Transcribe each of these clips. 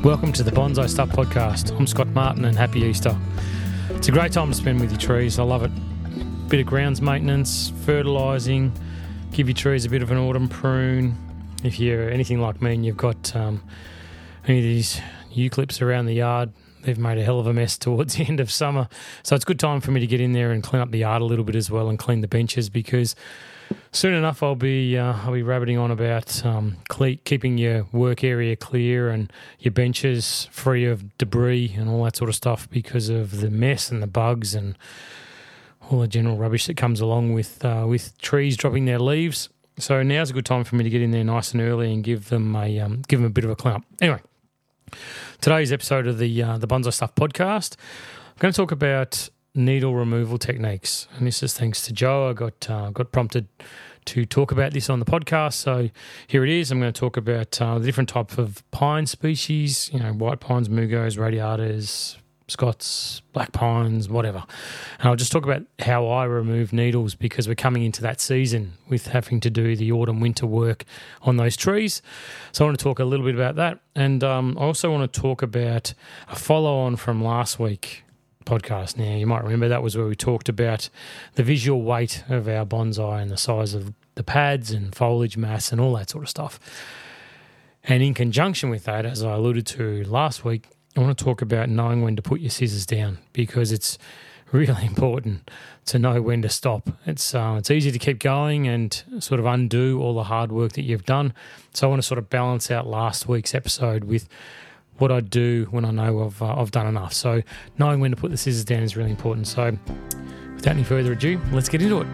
Welcome to the Bonsai Stuff Podcast. I'm Scott Martin and happy Easter. It's a great time to spend with your trees. I love it. Bit of grounds maintenance, fertilising, give your trees a bit of an autumn prune. If you're anything like me and you've got any of these eucalypts around the yard, they've made a hell of a mess towards the end of summer. So it's a good time for me to get in there and clean up the yard a little bit as well and clean the benches, because soon enough I'll be rabbiting on about keeping your work area clear and your benches free of debris and all that sort of stuff because of the mess and the bugs and all the general rubbish that comes along with trees dropping their leaves. So now's a good time for me to get in there nice and early and give them a bit of a clean up. Anyway, today's episode of the Bonsai Stuff podcast, I'm going to talk about needle removal techniques, and this is thanks to Joe. I got prompted to talk about this on the podcast, so here it is. I'm going to talk about the different types of pine species, white pines, mugos, radiators, Scots, black pines, whatever. And I'll just talk about how I remove needles, because we're coming into that season with having to do the autumn-winter work on those trees. So I want to talk a little bit about that, and I also want to talk about a follow-on from last week podcast. Now, you might remember that was where we talked about the visual weight of our bonsai and the size of the pads and foliage mass and all that sort of stuff. And in conjunction with that, as I alluded to last week, I want to talk about knowing when to put your scissors down, because it's really important to know when to stop. It's easy to keep going and sort of undo all the hard work that you've done. So I want to sort of balance out last week's episode with what I do when I know I've done enough. So knowing when to put the scissors down is really important. So without any further ado, let's get into it.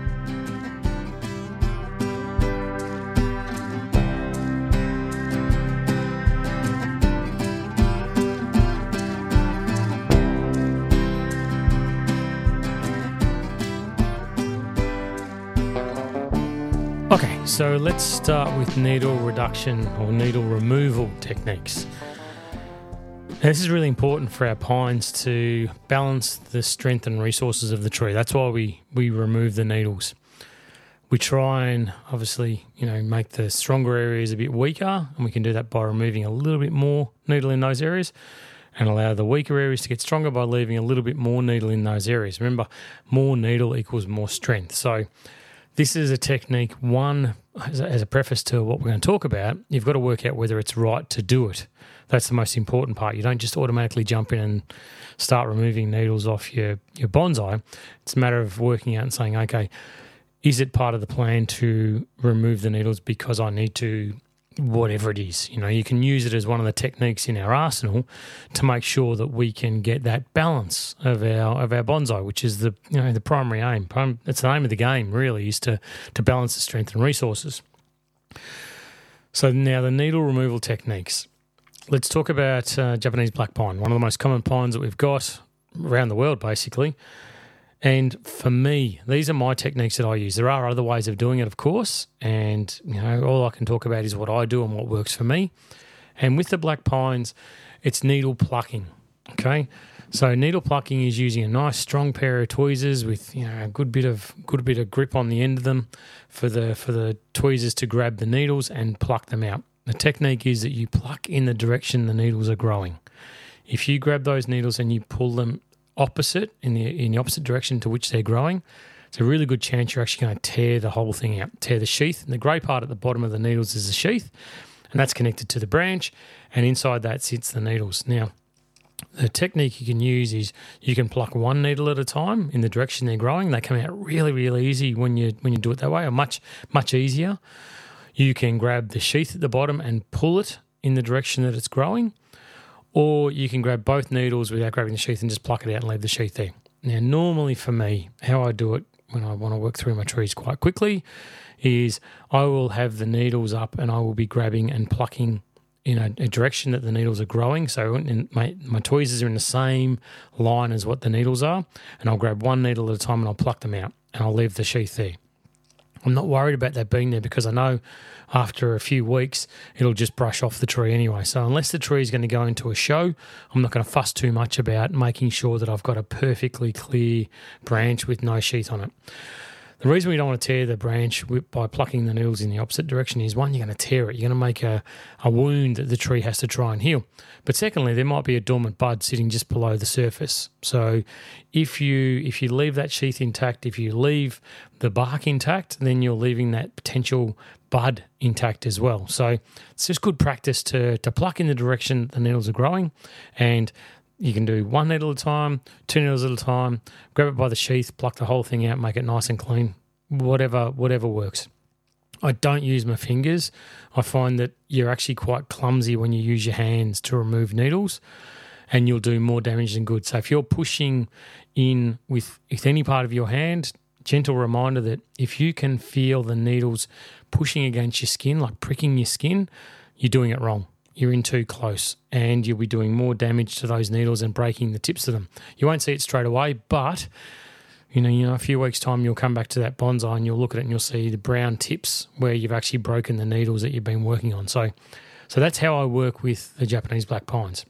Okay, so let's start with needle reduction or needle removal techniques. Now, this is really important for our pines to balance the strength and resources of the tree. That's why we remove the needles. We try and obviously, make the stronger areas a bit weaker, and we can do that by removing a little bit more needle in those areas and allow the weaker areas to get stronger by leaving a little bit more needle in those areas. Remember, more needle equals more strength. So this is a technique, one, as a preface to what we're going to talk about, you've got to work out whether it's right to do it. That's the most important part. You don't just automatically jump in and start removing needles off your bonsai. It's a matter of working out and saying, okay, is it part of the plan to remove the needles because I need to, whatever it is. You can use it as one of the techniques in our arsenal to make sure that we can get that balance of our bonsai, which is the primary aim. It's the name of the game, really, is to balance the strength and resources. So now the needle removal techniques. Let's talk about Japanese black pine, one of the most common pines that we've got around the world, basically. And for me, these are my techniques that I use. There are other ways of doing it, of course, and all I can talk about is what I do and what works for me. And with the black pines, it's needle plucking. Okay, so needle plucking is using a nice strong pair of tweezers with a good bit of grip on the end of them for the tweezers to grab the needles and pluck them out. The technique is that you pluck in the direction the needles are growing. If you grab those needles and you pull them opposite in the opposite direction to which they're growing, it's a really good chance you're actually going to tear the whole thing out, tear the sheath. And the grey part at the bottom of the needles is the sheath, and that's connected to the branch, and inside that sits the needles. Now, the technique you can use is you can pluck one needle at a time in the direction they're growing. They come out really, really easy when you do it that way, or much, much easier. You can grab the sheath at the bottom and pull it in the direction that it's growing, or you can grab both needles without grabbing the sheath and just pluck it out and leave the sheath there. Now, normally for me, how I do it when I want to work through my trees quite quickly is I will have the needles up and I will be grabbing and plucking in a direction that the needles are growing. So my tweezers are in the same line as what the needles are, and I'll grab one needle at a time and I'll pluck them out and I'll leave the sheath there. I'm not worried about that being there because I know after a few weeks it'll just brush off the tree anyway. So unless the tree is going to go into a show, I'm not going to fuss too much about making sure that I've got a perfectly clear branch with no sheath on it. The reason we don't want to tear the branch by plucking the needles in the opposite direction is, one, you're going to tear it. You're going to make a wound that the tree has to try and heal. But secondly, there might be a dormant bud sitting just below the surface. So if you leave that sheath intact, if you leave the bark intact, then you're leaving that potential bud intact as well. So it's just good practice to pluck in the direction the needles are growing, and you can do 1 needle at a time, 2 needles at a time, grab it by the sheath, pluck the whole thing out, make it nice and clean, whatever works. I don't use my fingers. I find that you're actually quite clumsy when you use your hands to remove needles, and you'll do more damage than good. So if you're pushing in with any part of your hand, gentle reminder that if you can feel the needles pushing against your skin, like pricking your skin, you're doing it wrong. You're in too close, and you'll be doing more damage to those needles and breaking the tips of them. You won't see it straight away, but a few weeks' time you'll come back to that bonsai and you'll look at it and you'll see the brown tips where you've actually broken the needles that you've been working on. So that's how I work with the Japanese black pines.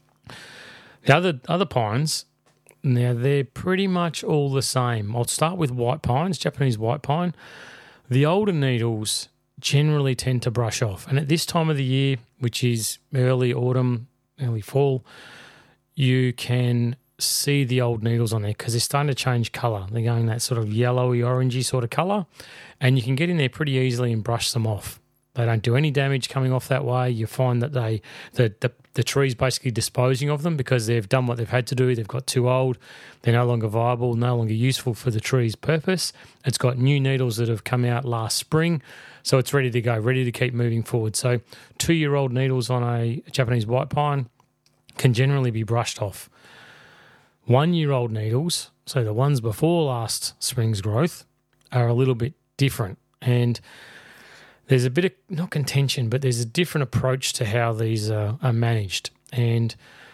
The other pines, now they're pretty much all the same. I'll start with white pines, Japanese white pine. The older needles generally tend to brush off. And at this time of the year, which is early autumn, early fall, you can see the old needles on there because they're starting to change colour. They're going that sort of yellowy, orangey sort of colour, and you can get in there pretty easily and brush them off. They don't do any damage coming off that way. You find that the tree's basically disposing of them because they've done what they've had to do. They've got too old. They're no longer viable, no longer useful for the tree's purpose. It's got new needles that have come out last spring, so it's ready to go, ready to keep moving forward. So 2-year-old needles on a Japanese white pine can generally be brushed off. 1-year-old needles, so the ones before last spring's growth, are a little bit different. And there's a bit of, not contention, but there's a different approach to how these are managed. And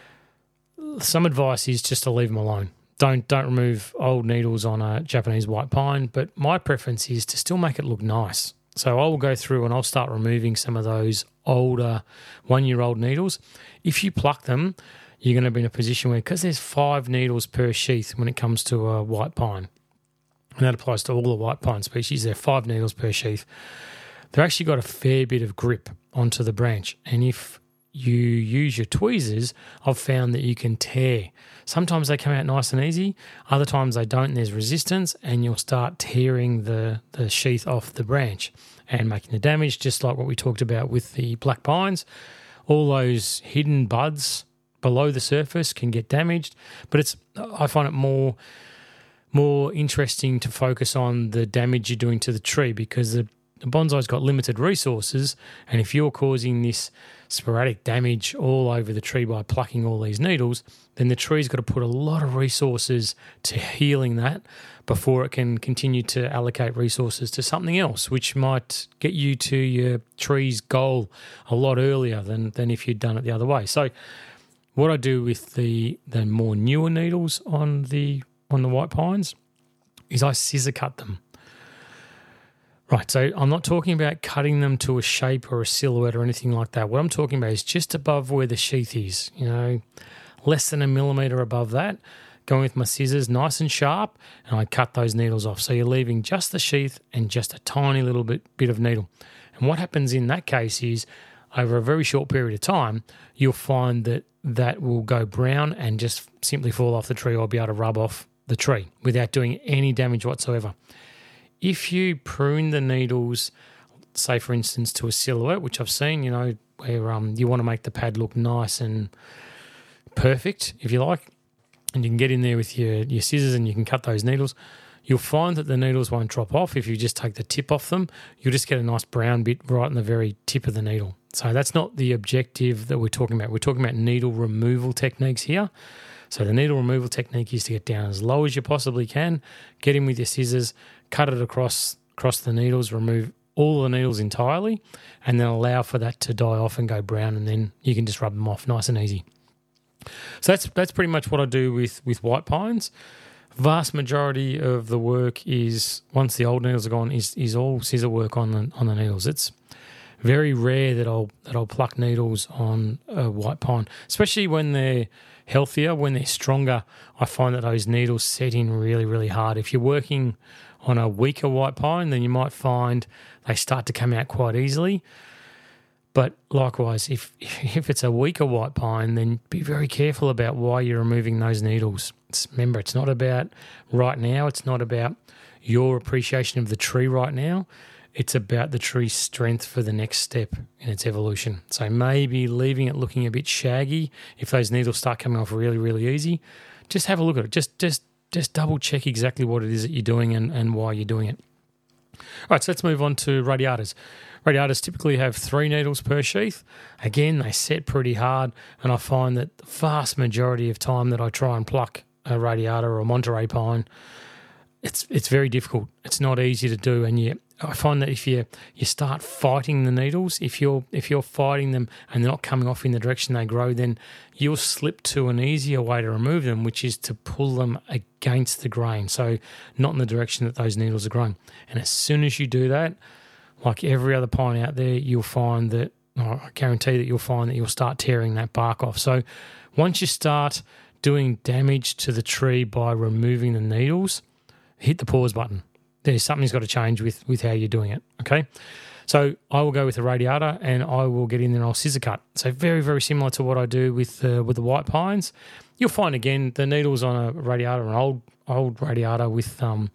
some advice is just to leave them alone. Don't remove old needles on a Japanese white pine, but my preference is to still make it look nice. So I will go through and I'll start removing some of those older 1-year-old needles. If you pluck them, you're going to be in a position where, because there's 5 needles per sheath when it comes to a white pine, and that applies to all the white pine species, there are 5 needles per sheath. They've actually got a fair bit of grip onto the branch. And if you use your tweezers, I've found that you can tear. Sometimes they come out nice and easy. Other times they don't, and there's resistance, and you'll start tearing the sheath off the branch and making the damage, just like what we talked about with the black pines. All those hidden buds below the surface can get damaged, but I find it more interesting to focus on the damage you're doing to the tree, because the bonsai's got limited resources, and if you're causing this sporadic damage all over the tree by plucking all these needles, then the tree's got to put a lot of resources to healing that before it can continue to allocate resources to something else, which might get you to your tree's goal a lot earlier than if you'd done it the other way. So what I do with the more newer needles on the white pines is I scissor cut them. Right, so I'm not talking about cutting them to a shape or a silhouette or anything like that. What I'm talking about is just above where the sheath is, less than a millimetre above that, going with my scissors nice and sharp, and I cut those needles off. So you're leaving just the sheath and just a tiny little bit of needle. And what happens in that case is, over a very short period of time, you'll find that will go brown and just simply fall off the tree or be able to rub off the tree without doing any damage whatsoever. If you prune the needles, say for instance to a silhouette, which I've seen, where you want to make the pad look nice and perfect, if you like, and you can get in there with your scissors and you can cut those needles, you'll find that the needles won't drop off. If you just take the tip off them, you'll just get a nice brown bit right in the very tip of the needle. So that's not the objective that we're talking about. We're talking about needle removal techniques here. So the needle removal technique is to get down as low as you possibly can, get in with your scissors, cut it across the needles, remove all the needles entirely, and then allow for that to die off and go brown, and then you can just rub them off nice and easy. So that's pretty much what I do with white pines. Vast majority of the work is, once the old needles are gone, is all scissor work on the needles. It's very rare that I'll pluck needles on a white pine, especially when they're healthier, when they're stronger. I find that those needles set in really, really hard. If you're working On a weaker white pine, then you might find they start to come out quite easily. But likewise, if it's a weaker white pine, then be very careful about why you're removing those needles. Remember, it's not about right now. It's not about your appreciation of the tree right now. It's about the tree's strength for the next step in its evolution. So maybe leaving it looking a bit shaggy, if those needles start coming off really, really easy, just have a look at it. Just double check exactly what it is that you're doing and why you're doing it. All right, so let's move on to radiatas. Radiatas typically have 3 needles per sheath. Again, they set pretty hard, and I find that the vast majority of time that I try and pluck a radiata or a Monterey pine, it's very difficult. It's not easy to do, and I find that if you start fighting the needles, if you're fighting them and they're not coming off in the direction they grow, then you'll slip to an easier way to remove them, which is to pull them against the grain, so not in the direction that those needles are growing. And as soon as you do that, like every other pine out there, you'll find that, I guarantee that you'll find that you'll start tearing that bark off. So once you start doing damage to the tree by removing the needles, hit the pause button. Something's got to change with how you're doing it, okay? So I will go with the radiata, and I will get in there and I'll scissor cut. So very, very similar to what I do with the white pines. You'll find, again, the needles on a radiata, an old radiata with,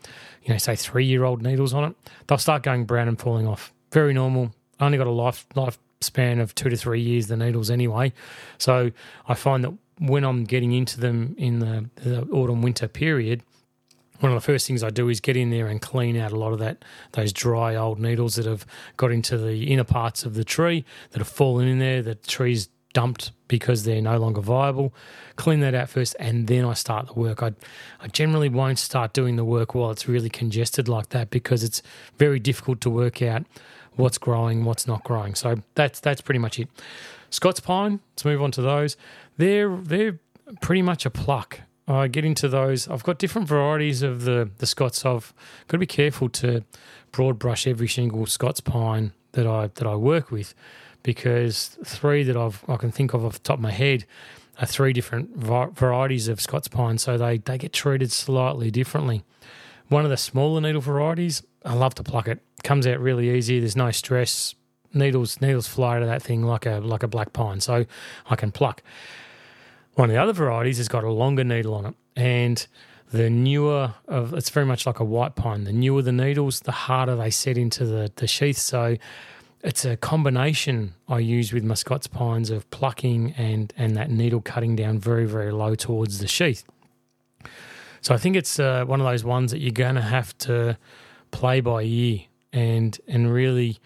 say 3-year-old needles on it, they'll start going brown and falling off. Very normal. Only got a lifespan of 2 to 3 years, the needles anyway. So I find that when I'm getting into them in the autumn-winter period, one of the first things I do is get in there and clean out a lot of those dry old needles that have got into the inner parts of the tree, that have fallen in there, that the tree's dumped because they're no longer viable. Clean that out first, and then I start the work. I generally won't start doing the work while it's really congested like that, because it's very difficult to work out what's growing, what's not growing. So that's pretty much it. Scots pine, let's move on to those. They're pretty much a pluck. I get into those. I've got different varieties of the Scots. I've got to be careful to broad brush every single Scots pine that I work with, because 3 that I can think of off the top of my head are 3 different varieties of Scots pine, so they get treated slightly differently. One of the smaller needle varieties, I love to pluck it. Comes out really easy. There's no stress. Needles fly out of that thing like a black pine, so I can pluck. One of the other varieties has got a longer needle on it, and the newer it's very much like a white pine. The newer the needles, the harder they set into the sheath. So it's a combination I use with my Scots pines of plucking and that needle cutting down very, very low towards the sheath. So I think it's one of those ones that you're going to have to play by ear and really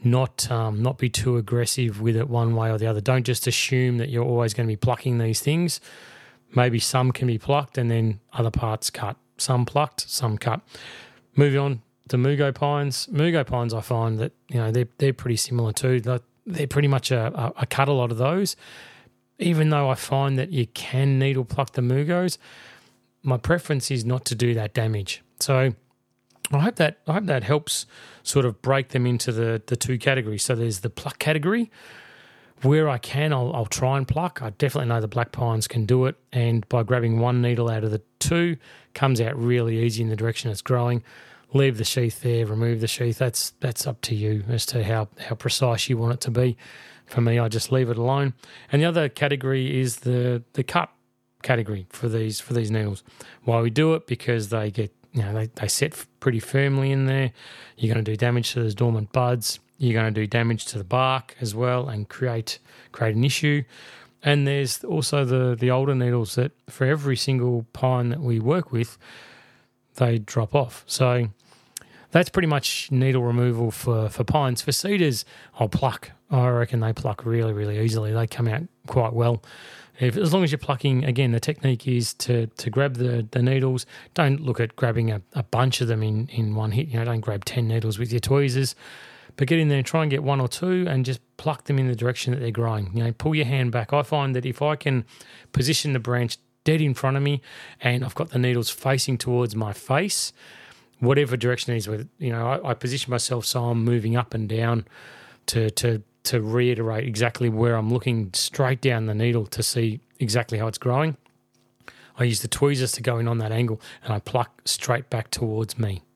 not be too aggressive with it one way or the other. Don't just assume that you're always going to be plucking these things. Maybe some can be plucked and then other parts cut. Some plucked, some cut. Moving on to Mugo pines. Mugo pines, I find that they're pretty similar too. They're pretty much a cut, a lot of those. Even though I find that you can needle pluck the Mugos, my preference is not to do that damage. So I hope that helps sort of break them into the 2 categories. So there's the pluck category. Where I can, I'll try and pluck. I definitely know the black pines can do it, and by grabbing 1 needle out of the 2, comes out really easy in the direction it's growing. Leave the sheath there, remove the sheath. That's up to you as to how precise you want it to be. For me, I just leave it alone. And the other category is the cut category for these needles. Why we do it? Because they get they set pretty firmly in there. You're going to do damage to those dormant buds. You're going to do damage to the bark as well and create an issue. And there's also the older needles that for every single pine that we work with, they drop off. So that's pretty much needle removal for pines. For cedars, I'll pluck. I reckon they pluck really, really easily. They come out quite well. As long as you're plucking, again, the technique is to grab the needles. Don't look at grabbing a bunch of them in one hit. Don't grab 10 needles with your tweezers. But get in there and try and get 1 or 2 and just pluck them in the direction that they're growing. Pull your hand back. I find that if I can position the branch dead in front of me and I've got the needles facing towards my face, whatever direction it is, I position myself so I'm moving up and down to reiterate exactly where I'm looking straight down the needle to see exactly how it's growing. I use the tweezers to go in on that angle and I pluck straight back towards me.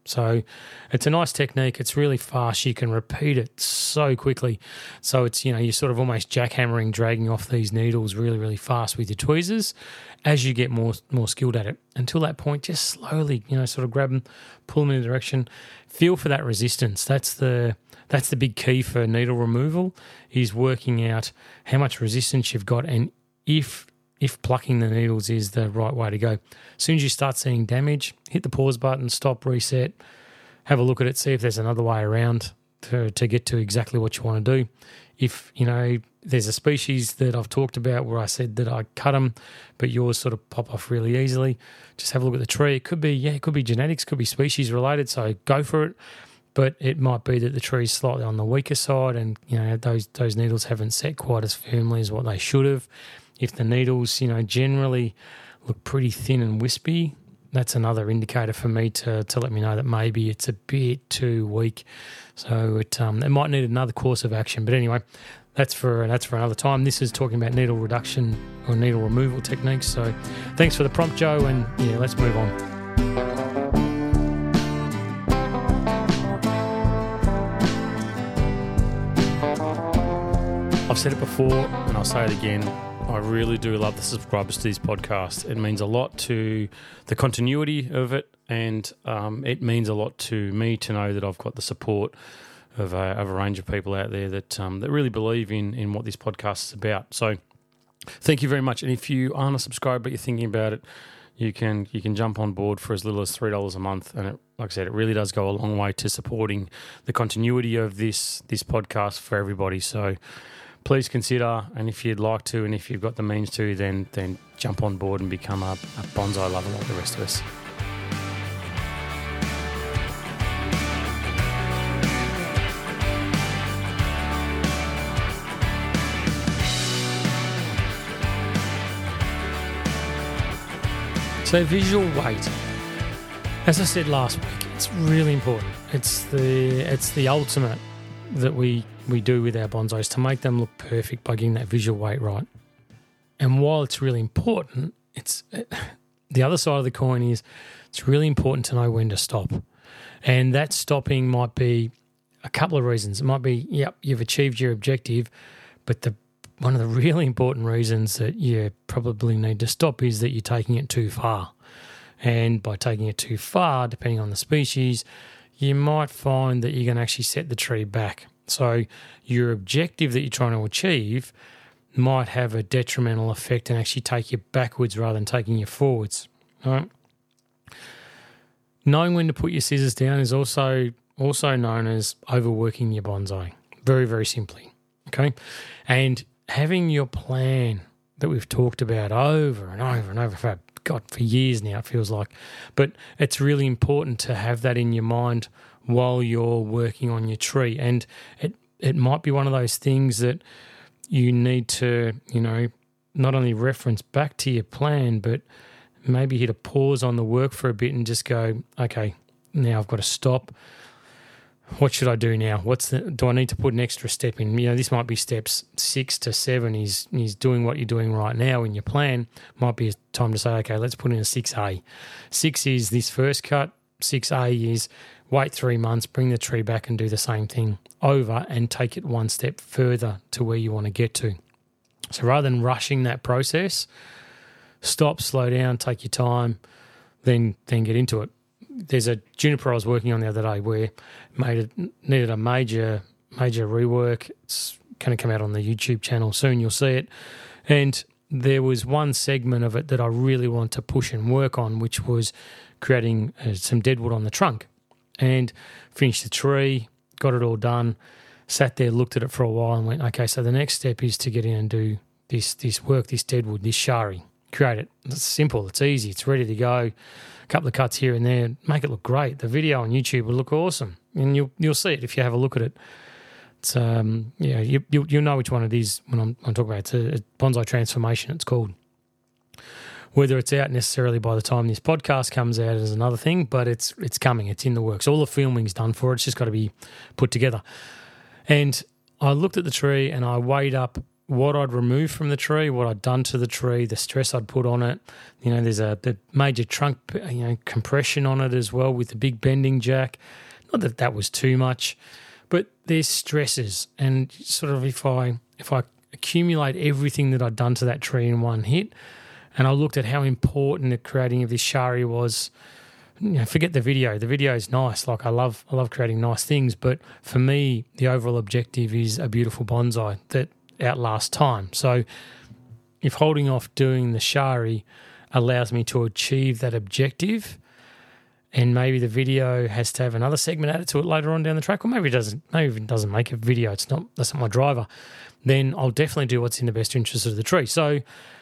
So it's a nice technique. It's really fast. You can repeat it so quickly. So it's, you're sort of almost jackhammering, dragging off these needles really, really fast with your tweezers as you get more skilled at it. Until that point, just slowly, sort of grab them, pull them in a direction. Feel for that resistance. That's the big key for needle removal, is working out how much resistance you've got and if plucking the needles is the right way to go. As soon as you start seeing damage, hit the pause button, stop, reset, have a look at it, see if there's another way around to get to exactly what you want to do. If, there's a species that I've talked about where I said that I cut them, but yours sort of pop off really easily, just have a look at the tree. It could be genetics, could be species related, so go for it. But it might be that the tree's slightly on the weaker side and, those needles haven't set quite as firmly as what they should have. If the needles, generally look pretty thin and wispy, that's another indicator for me to let me know that maybe it's a bit too weak. So it might need another course of action. But anyway, that's for another time. This is talking about needle reduction or needle removal techniques. So thanks for the prompt, Joe, and let's move on. I've said it before and I'll say it again. I really do love the subscribers to this podcast. It means a lot to the continuity of it, and it means a lot to me to know that I've got the support of a range of people out there that really believe in what this podcast is about. So thank you very much. And if you aren't a subscriber but you're thinking about it, you can jump on board for as little as $3 a month. And like I said, it really does go a long way to supporting the continuity of this podcast for everybody. So please consider, and if you'd like to, and if you've got the means to, then jump on board and become a bonsai lover like the rest of us. So visual weight, as I said last week, it's really important. It's the ultimate that we do with our bonsais to make them look perfect by getting that visual weight right. And while it's really important, the other side of the coin is it's really important to know when to stop. And that stopping might be a couple of reasons. It might be, you've achieved your objective, but one of the really important reasons that you probably need to stop is that you're taking it too far. And by taking it too far, depending on the species, you might find that you're going to actually set the tree back. So your objective that you're trying to achieve might have a detrimental effect and actually take you backwards rather than taking you forwards. All right? Knowing when to put your scissors down is also known as overworking your bonsai, very, very simply. Okay? And having your plan that we've talked about over and over and over for years now, it feels like. But it's really important to have that in your mind while you're working on your tree. And it might be one of those things that you need to, not only reference back to your plan, but maybe hit a pause on the work for a bit and just go, okay, now I've got to stop. What should I do now? Do I need to put an extra step in? This might be steps 6 to 7 is doing what you're doing right now in your plan. Might be a time to say, okay, let's put in a 6A. 6 is this first cut. 6A is wait 3 months, bring the tree back and do the same thing over and take it one step further to where you want to get to. So rather than rushing that process, stop, slow down, take your time, then get into it. There's a juniper I was working on the other day where needed a major rework. It's going to come out on the YouTube channel soon. You'll see it. And there was one segment of it that I really wanted to push and work on, which was creating some deadwood on the trunk. And finished the tree, got it all done, sat there, looked at it for a while and went, okay, so the next step is to get in and do this work, this deadwood, this shari. Create it. It's simple. It's easy. It's ready to go. A couple of cuts here and there. Make it look great. The video on YouTube will look awesome. And you'll see it if you have a look at it. It's you'll know which one it is when I'm talking about it. It's a bonsai transformation, it's called. Whether it's out necessarily by the time this podcast comes out is another thing, but it's coming. It's in the works. All the filming's done for it. It's just got to be put together. And I looked at the tree and I weighed up what I'd removed from the tree, what I'd done to the tree, the stress I'd put on it. You know, there's a major trunk, compression on it as well with the big bending jack. Not that that was too much, but there's stresses. And sort of if I accumulate everything that I'd done to that tree in one hit, and I looked at how important the creating of this shari was. Forget the video. The video is nice. Like I love creating nice things. But for me, the overall objective is a beautiful bonsai that outlasts time. So if holding off doing the shari allows me to achieve that objective, and maybe the video has to have another segment added to it later on down the track, or maybe it doesn't. Maybe it doesn't make a video. That's not my driver. Then I'll definitely do what's in the best interest of the tree. So,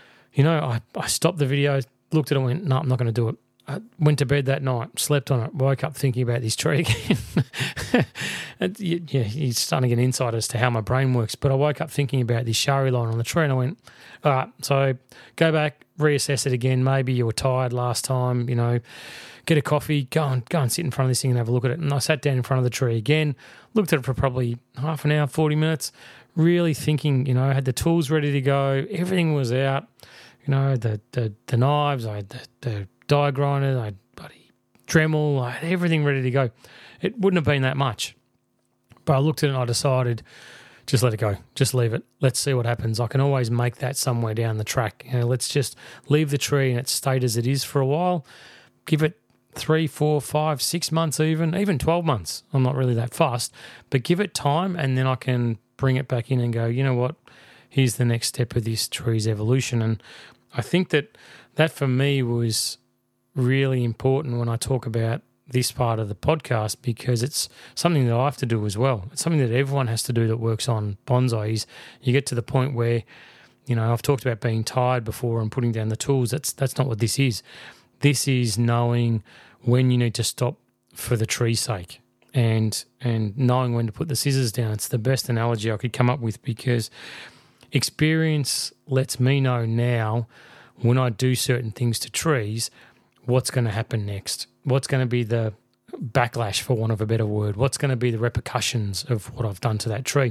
I stopped the video, looked at it, and went, no, I'm not going to do it. I went to bed that night, slept on it, woke up thinking about this tree again. You're starting to get insight as to how my brain works. But I woke up thinking about this shari line on the tree, and I went, all right, so go back, reassess it again. Maybe you were tired last time, get a coffee, go and sit in front of this thing and have a look at it. And I sat down in front of the tree again, looked at it for probably half an hour, 40 minutes, really thinking, I had the tools ready to go. Everything was out, the knives, I had the die grinder, I had bloody Dremel, I had everything ready to go. It wouldn't have been that much. But I looked at it and I decided, just let it go. Just leave it. Let's see what happens. I can always make that somewhere down the track. Let's just leave the tree in its state as it is for a while. Give it 3, 4, 5, 6 months even 12 months. I'm not really that fast. But give it time, and then I can bring it back in and go, you know what, here's the next step of this tree's evolution. And I think that for me was really important when I talk about this part of the podcast, because it's something that I have to do as well. It's something that everyone has to do that works on bonsais. You get to the point where, I've talked about being tired before and putting down the tools. That's not what this is. This is knowing when you need to stop for the tree's sake and knowing when to put the scissors down. It's the best analogy I could come up with, because experience lets me know now when I do certain things to trees, what's going to happen next, what's going to be the backlash, for want of a better word, what's going to be the repercussions of what I've done to that tree.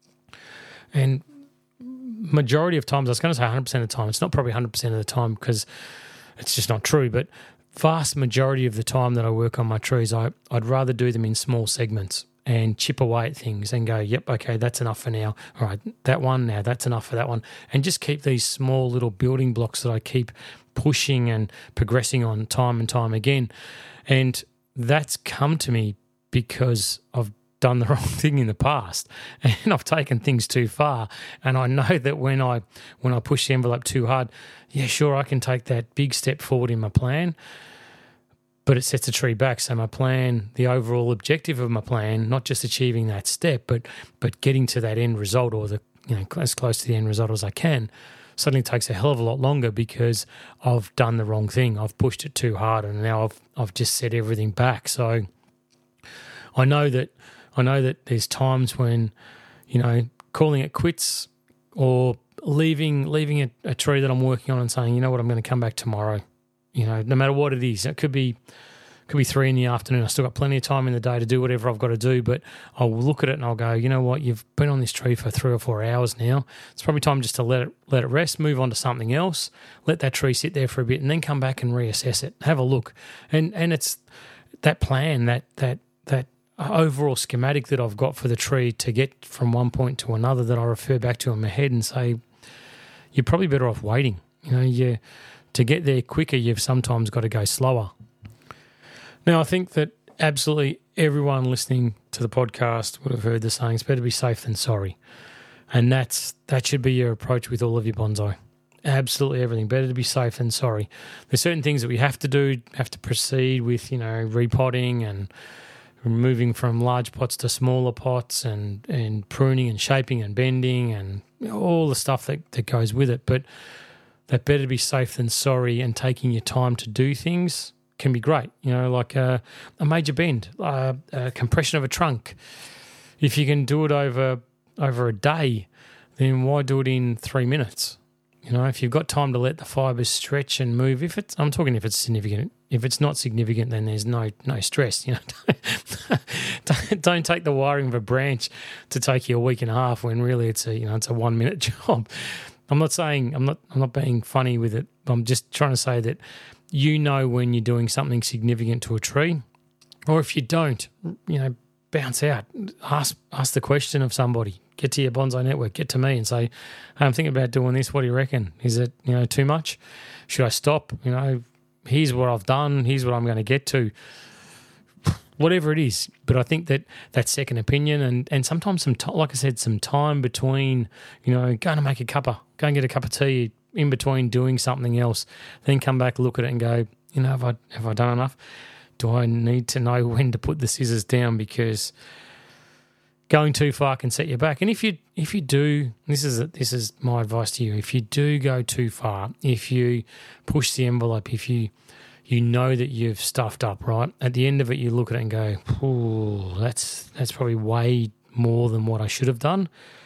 And majority of times, I was going to say 100% of the time, it's not probably 100% of the time because it's just not true, but vast majority of the time that I work on my trees, I'd rather do them in small segments and chip away at things and go, yep, okay, that's enough for now. All right, that one now, that's enough for that one. And just keep these small little building blocks that I keep pushing and progressing on time and time again. And that's come to me because I've done the wrong thing in the past and I've taken things too far. And I know that when I push the envelope too hard, yeah, sure, I can take that big step forward in my plan, but it sets the tree back. So my plan, the overall objective of my plan, not just achieving that step, but getting to that end result, or as close to the end result as I can, suddenly takes a hell of a lot longer because I've done the wrong thing. I've pushed it too hard, and now I've just set everything back. So I know that there's times when, calling it quits or leaving a tree that I'm working on and saying, you know what, I'm going to come back tomorrow. No matter what it is. It could be 3 PM. I still got plenty of time in the day to do whatever I've got to do, but I'll look at it and I'll go, you know what, you've been on this tree for 3 or 4 hours now. It's probably time just to let it rest, move on to something else, let that tree sit there for a bit, and then come back and reassess it, have a look. And it's that plan, that overall schematic that I've got for the tree to get from one point to another that I refer back to in my head and say, you're probably better off waiting. To get there quicker, you've sometimes got to go slower. Now, I think that absolutely everyone listening to the podcast would have heard the saying, it's better be safe than sorry. And that should be your approach with all of your bonsai. Absolutely everything. Better to be safe than sorry. There's certain things that we have to do, have to proceed with, repotting and moving from large pots to smaller pots and pruning and shaping and bending and all the stuff that goes with it. But that better to be safe than sorry, and taking your time to do things can be great. Like a major bend, a compression of a trunk. If you can do it over a day, then why do it in 3 minutes? If you've got time to let the fibres stretch and move, if it's significant. If it's not significant, then there's no stress. Don't take the wiring of a branch to take you a week and a half when really it's a 1 minute job. I'm not being funny with it. I'm just trying to say that when you're doing something significant to a tree, or if you don't, bounce out. Ask the question of somebody. Get to your bonsai network. Get to me and say, hey, I'm thinking about doing this. What do you reckon? Is it too much? Should I stop? Here's what I've done. Here's what I'm going to get to. Whatever it is. But I think that second opinion and sometimes like I said, some time between, going to make go and get a cup of tea in between doing something else, then come back, look at it and go, have I done enough? Do I need to know when to put the scissors down? Because going too far can set you back. And if you do, this is my advice to you. If you do go too far, if you push the envelope, if you know that you've stuffed up, right? At the end of it, you look at it and go, "Ooh, that's probably way more than what I should have done."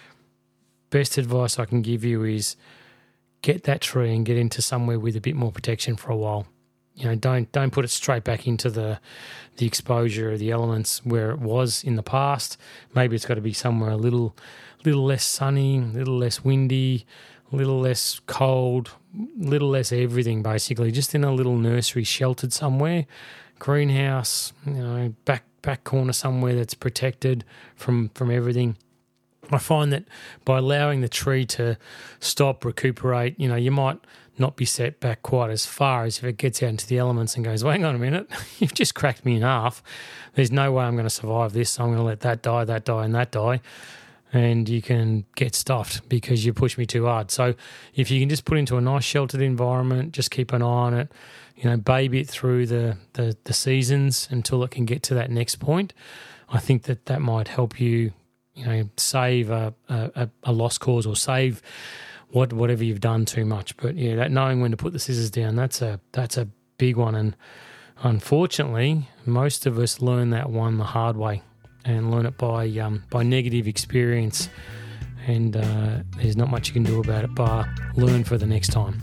Best advice I can give you is get that tree and get into somewhere with a bit more protection for a while. Don't put it straight back into the exposure of the elements where it was in the past. Maybe it's got to be somewhere a little less sunny, a little less windy, a little less cold, a little less everything, basically. Just in a little nursery, sheltered somewhere, greenhouse, back corner somewhere that's protected from everything. I find that by allowing the tree to stop, recuperate, you might not be set back quite as far as if it gets out into the elements and goes, well, hang on a minute, you've just cracked me in half. There's no way I'm going to survive this. So I'm going to let that die, and that die. And you can get stuffed because you pushed me too hard. So if you can just put into a nice sheltered environment, just keep an eye on it, baby it through the seasons until it can get to that next point, I think that might help you, save a lost cause or save whatever you've done too much. But yeah, that knowing when to put the scissors down, that's a big one. And unfortunately, most of us learn that one the hard way and learn it by negative experience. And there's not much you can do about it bar learn for the next time.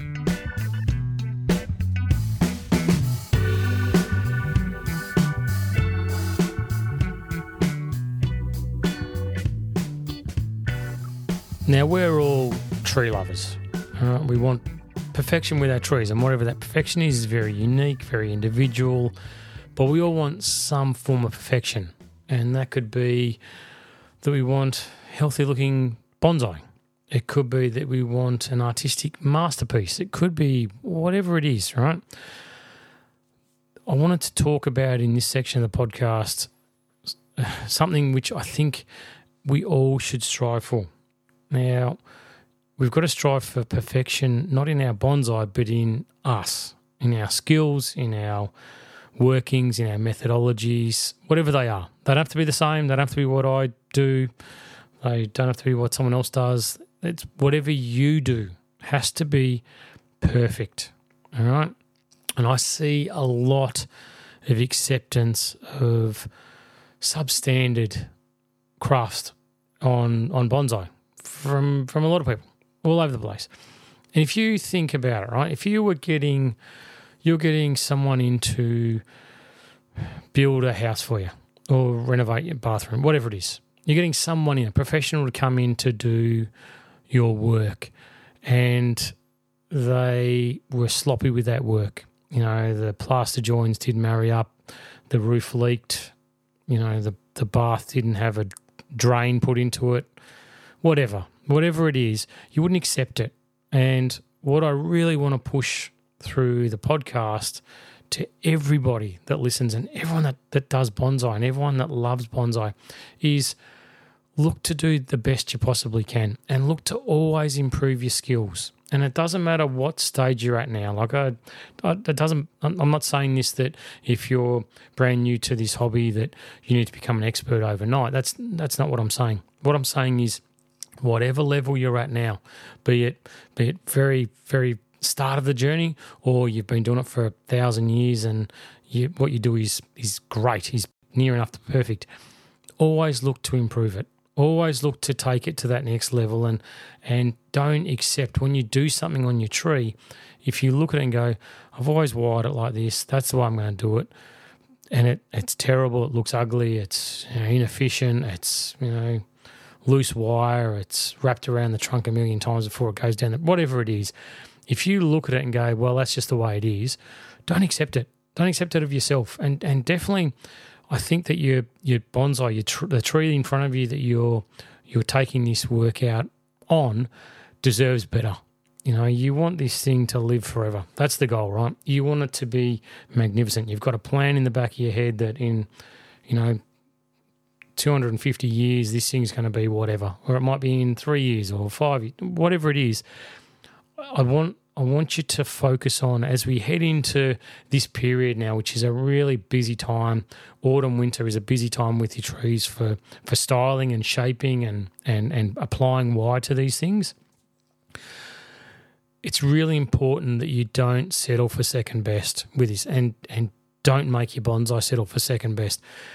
Now, we're all tree lovers. We want perfection with our trees, and whatever that perfection is very unique, very individual, but we all want some form of perfection. And that could be that we want healthy-looking bonsai. It could be that we want an artistic masterpiece. It could be whatever it is, right? I wanted to talk about in this section of the podcast something which I think we all should strive for. Now, we've got to strive for perfection, not in our bonsai, but in us, in our skills, in our workings, in our methodologies, whatever they are. They don't have to be the same. They don't have to be what I do. They don't have to be what someone else does. It's whatever you do has to be perfect, all right? And I see a lot of acceptance of substandard crafts on bonsai from a lot of people all over the place. And if you think about it, right, if you're getting someone in to build a house for you or renovate your bathroom, whatever it is, you're getting someone in, a professional to come in to do your work, and they were sloppy with that work. The plaster joins didn't marry up, the roof leaked, the bath didn't have a drain put into it, whatever it is, you wouldn't accept it. And what I really want to push through the podcast to everybody that listens and everyone that does bonsai and everyone that loves bonsai is look to do the best you possibly can and look to always improve your skills. And it doesn't matter what stage you're at now. I'm not saying this that if you're brand new to this hobby that you need to become an expert overnight. That's not what I'm saying. What I'm saying is whatever level you're at now, be it very, very start of the journey, or you've been doing it for 1,000 years and what you do is great, is near enough to perfect. Always look to improve it. Always look to take it to that next level, and don't accept when you do something on your tree, if you look at it and go, I've always wired it like this, that's the way I'm going to do it, it's terrible. It looks ugly. It's inefficient. It's loose wire. It's wrapped around the trunk a million times before it goes down. Whatever it is, if you look at it and go, well, that's just the way it is, don't accept it. Don't accept it of yourself. And definitely, I think that your bonsai, the tree in front of you that you're taking this work out on, deserves better. You want this thing to live forever. That's the goal, right? You want it to be magnificent. You've got a plan in the back of your head that in, 250 years, this thing's going to be whatever, or it might be in 3 years or 5 years, whatever it is. I want you to focus on, as we head into this period now, which is a really busy time. Autumn, winter is a busy time with your trees for styling and shaping and applying wire to these things. It's really important that you don't settle for second best with this, and don't make your bonsai settle for second best.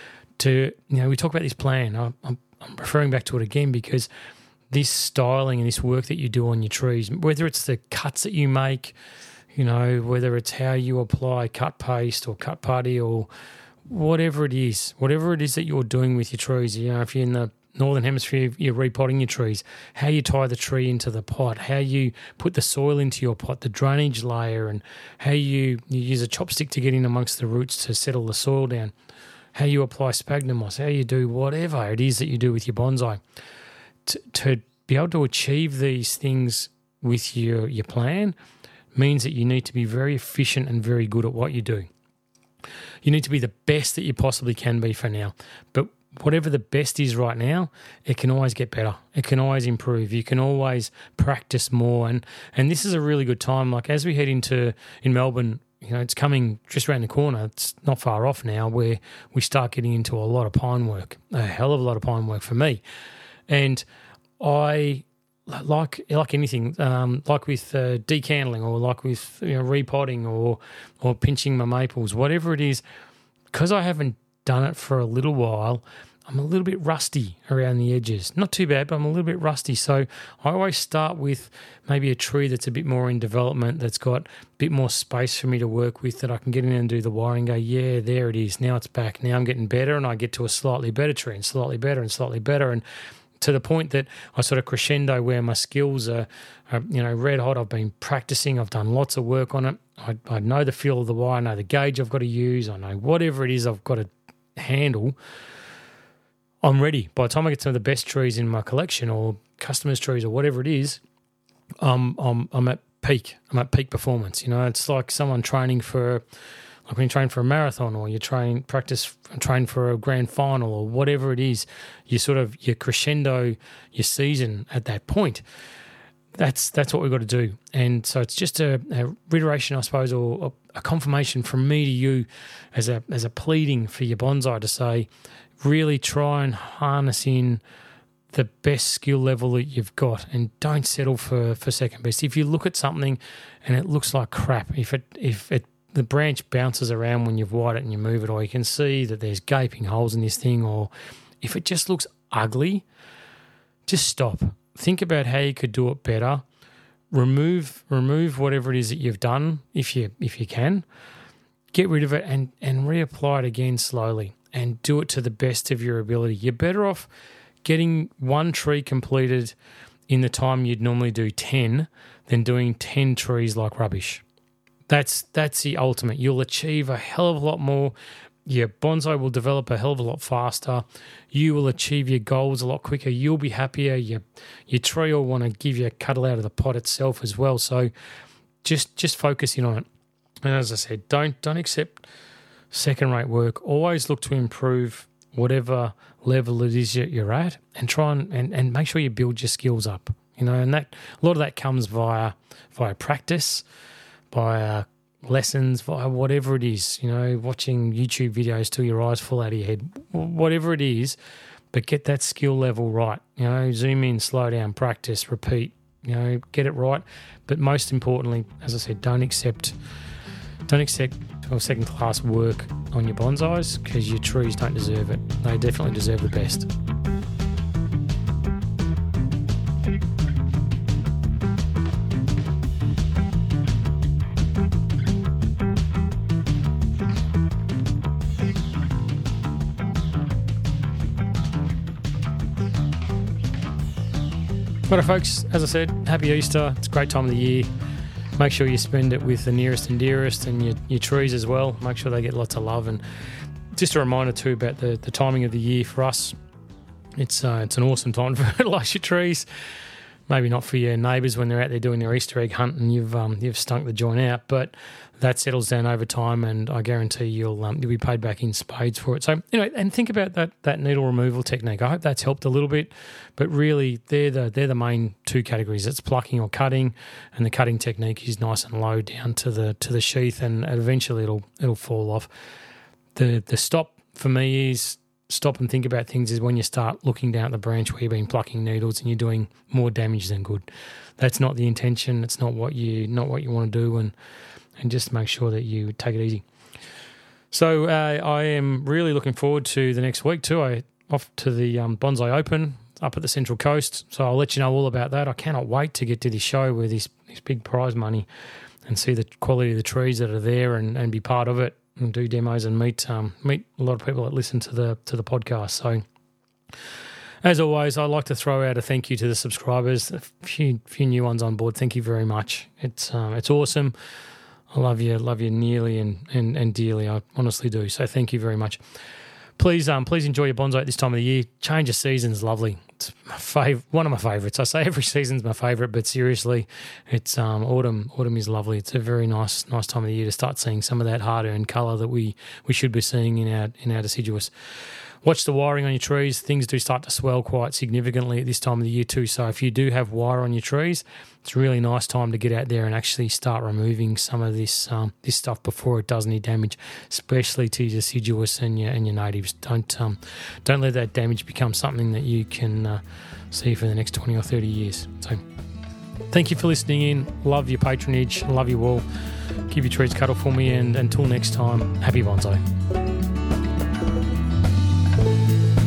We talk about this plan. I'm referring back to it again because this styling and this work that you do on your trees, whether it's the cuts that you make, whether it's how you apply cut paste or cut putty or whatever it is that you're doing with your trees. If you're in the Northern Hemisphere, you're repotting your trees, how you tie the tree into the pot, how you put the soil into your pot, the drainage layer, and how you use a chopstick to get in amongst the roots to settle the soil down, how you apply sphagnum moss, how you do whatever it is that you do with your bonsai. To be able to achieve these things with your plan means that you need to be very efficient and very good at what you do. You need to be the best that you possibly can be for now. But whatever the best is right now, it can always get better. It can always improve. You can always practice more. And this is a really good time. Like as we head in Melbourne, it's coming just around the corner. It's not far off now where we start getting into a lot of pine work, a hell of a lot of pine work for me. And I like anything, like with decandling or like with repotting or pinching my maples, whatever it is, because I haven't done it for a little while, I'm a little bit rusty around the edges. Not too bad, but I'm a little bit rusty. So I always start with maybe a tree that's a bit more in development, that's got a bit more space for me to work with, that I can get in and do the wiring and go, yeah, there it is. Now it's back. Now I'm getting better, and I get to a slightly better tree and slightly better and slightly better. And to the point that I sort of crescendo where my skills are red hot. I've been practicing. I've done lots of work on it. I know the feel of the wire. I know the gauge I've got to use. I know whatever it is I've got to handle. I'm ready. By the time I get to the best trees in my collection or customers' trees or whatever it is, I'm at peak. I'm at peak performance. It's like someone training for, like when you train for a marathon or you train for a grand final or whatever it is. You crescendo your season at that point. That's what we've got to do. And so it's just a reiteration, I suppose, or a confirmation from me to you as a pleading for your bonsai to say, really try and harness in the best skill level that you've got, and don't settle for second best. If you look at something and it looks like crap, if the branch bounces around when you've wired it and you move it, or you can see that there's gaping holes in this thing, or if it just looks ugly, just stop. Think about how you could do it better. Remove whatever it is that you've done if you can. Get rid of it and reapply it again slowly and do it to the best of your ability. You're better off getting one tree completed in the time you'd normally do 10 than doing 10 trees like rubbish. That's the ultimate. You'll achieve a hell of a lot more. Your bonsai will develop a hell of a lot faster. You will achieve your goals a lot quicker. You'll be happier. Your tree will want to give you a cuddle out of the pot itself as well. So just focus in on it. And as I said, don't accept second-rate work. Always look to improve whatever level it is you're at, and try and make sure you build your skills up. And that a lot of that comes via practice, via lessons, via whatever it is, watching YouTube videos till your eyes fall out of your head, whatever it is, but get that skill level right. Zoom in, slow down, practice, repeat, get it right. But most importantly, as I said, don't accept second-class work on your bonsais, because your trees don't deserve it. They definitely deserve the best. Right, folks, as I said, happy Easter. It's a great time of the year. Make sure you spend it with the nearest and dearest and your trees as well. Make sure they get lots of love. And just a reminder too about the timing of the year for us. It's an awesome time to fertilise your trees. Maybe not for your neighbours when they're out there doing their Easter egg hunt and you've stunk the joint out, but that settles down over time, and I guarantee you'll be paid back in spades for it. So anyway, and think about that needle removal technique. I hope that's helped a little bit, but really they're the main two categories. It's plucking or cutting, and the cutting technique is nice and low down to the sheath, and eventually it'll fall off. The stop for me is stop and think about things is when you start looking down at the branch where you've been plucking needles and you're doing more damage than good. That's not the intention. It's not what you want to do, and just make sure that you take it easy. So I am really looking forward to the next week too. I off to the Bonsai Open up at the Central Coast, so I'll let you know all about that. I cannot wait to get to this show with this big prize money and see the quality of the trees that are there and be part of it, and do demos and meet a lot of people that listen to the podcast. So, as always, I'd like to throw out a thank you to the subscribers. A few new ones on board. Thank you very much. It's awesome. I love you nearly and dearly. I honestly do. So thank you very much. Please enjoy your bonsai at this time of the year. Change of season is lovely. It's one of my favourites. I say every season's my favourite, but seriously, it's autumn. Autumn is lovely. It's a very nice time of the year to start seeing some of that hard-earned colour that we should be seeing in our deciduous. Watch the wiring on your trees. Things do start to swell quite significantly at this time of the year too. So if you do have wire on your trees, it's a really nice time to get out there and actually start removing some of this stuff before it does any damage, especially to your deciduous and your natives. Don't let that damage become something that you can see for the next 20 or 30 years. So thank you for listening in. Love your patronage. Love you all. Keep your trees cuddle for me, and until next time, happy bonsai.